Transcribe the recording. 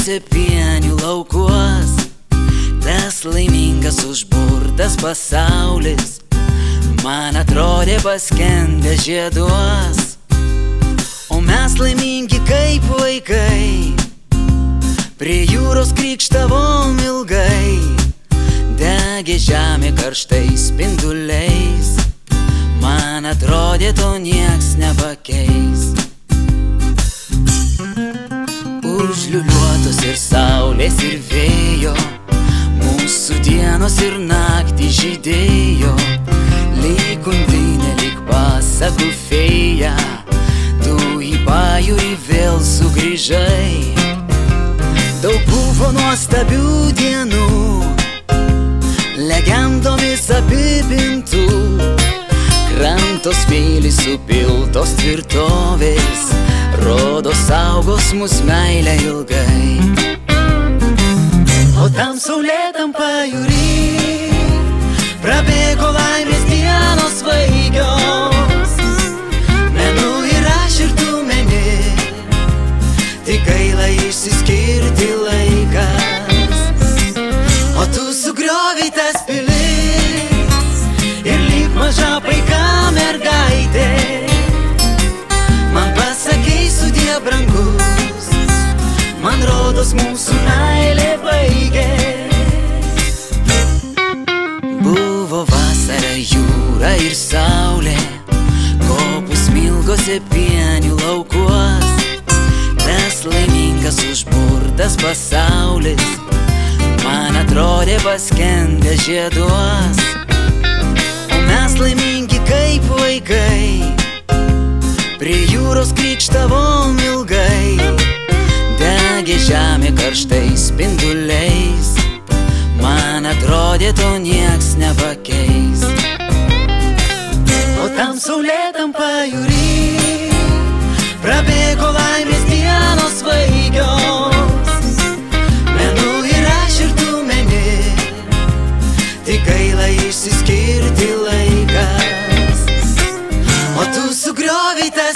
smilgose pienių laukuos, tas laimingas užburtas pasaulis man atrodė paskendęs žieduos. O mes laimingi kaip vaikai, prie jūros krykštavom ilgai, degė žemė karštais spinduliais, man atrodė to nieks nepakeis. Užliuliuotos ir saulės ir vėjo, mūsų dienos ir naktį žydėjo, lyg undinė, lyg pasakų fėja, tu į pajūrį vėl sugrįžai. Daug buvo nuostabių dienų, legendomis apipintų, kranto smėlis supiltos tvirtovės, rodo saugos mus meilę ilgai. O tam saulėtam pajūry prabėgo laimės dienos svaigios, menu ir aš ir tu meni, tik gaila išsiskirti laikas. O tu sugriovei tas pilis ir lyg maža paika mergaitė, man pasakei sudie brangus, man rodos mūsų meilė baigės. Buvo vasara, jūra ir saulė, kopų smilgose pienių laukuos, tas laimingas užburtas pasaulis man atrodė paskendęs žieduos. O mes laimingi kaip vaikai, prie jūros krykštavom ilgai, degė žemė karštais spinduliais, man atrodė to nieks nepakeis. O tam saulėtam pajūry prabėgo laimės dienos svaigios, menu ir aš ir tu meni, tik gaila išsiskirti laikas. O tu sugriovei tas